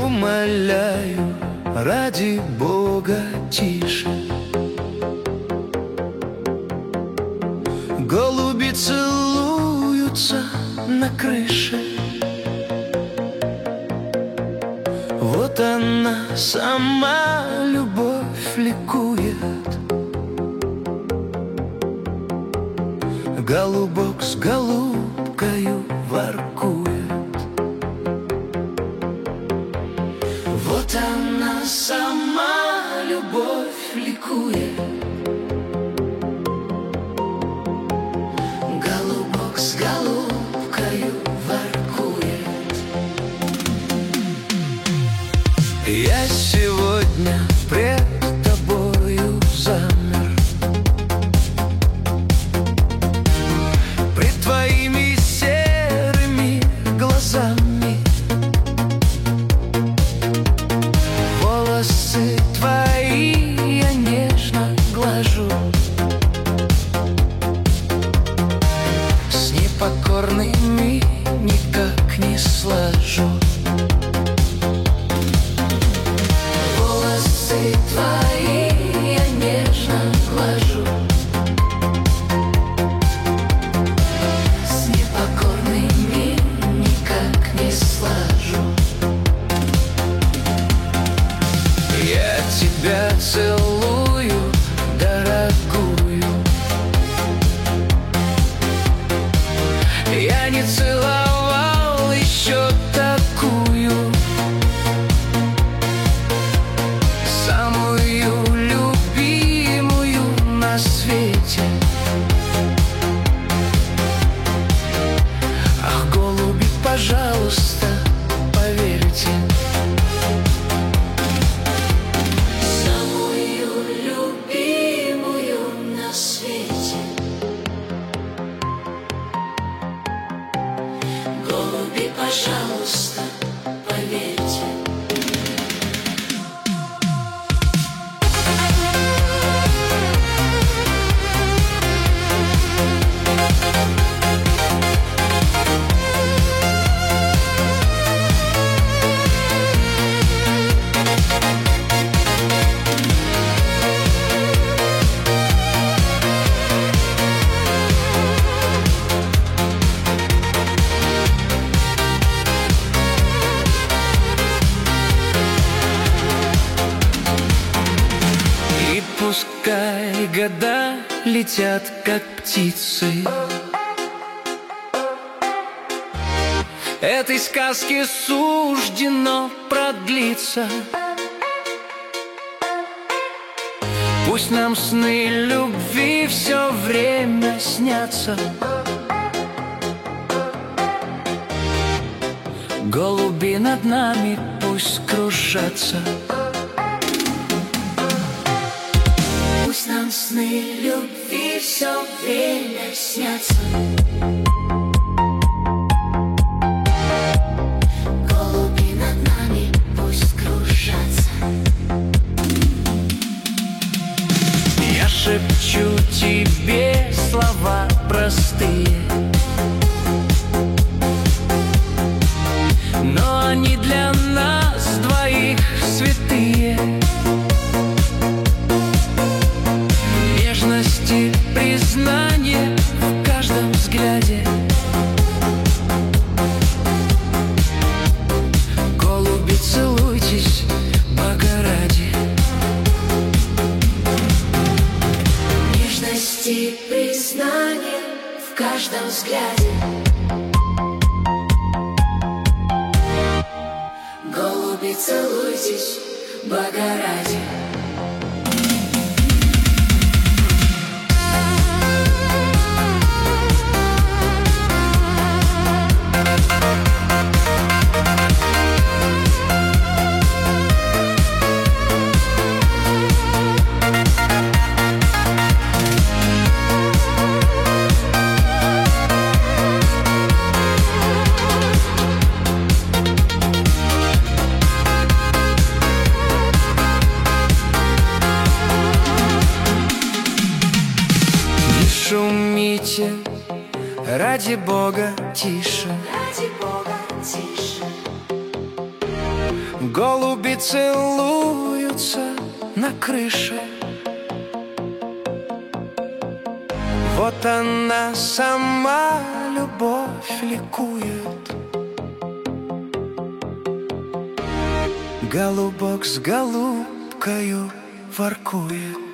умоляю, ради Бога, тише. Голуби целуются на крыше. Вот она сама, любовь, ликует. Голубок с голубкою воркует. Вот она сама, любовь, ликует. Голубок с голубкою воркует. Я сегодня пред тобою замер, пред твоими серыми глазами. Волосы твои я нежно глажу, с непокорными никак не сложу. Волосы твои я нежно глажу, с непокорными никак не сложу. Я тебя целую, дорогую. Я не целовал еще такую, самую любимую на свете. Ах, голуби, пожалуйста, поверьте. Самую любимую на свете. Голуби, пожалуйста, поверьте. И пускай года летят, как птицы, этой сказке суждено продлиться. Пусть нам сны любви все время снятся. Голуби над нами пусть кружатся. Пусть нам сны любви все время снятся. Голуби над нами пусть кружатся. Я шепчу тебе слова простые, но они для нас двоих святые. Нежности, признание в каждом взгляде. Голуби, целуйтесь, Бога ради. Нежности, признание в каждом взгляде. Голуби, целуйтесь, Бога ради. Шумите, ради Бога, тише. Ради Бога, тише. Голуби целуются на крыше. Вот она сама, любовь, ликует. Голубок с голубкою воркует.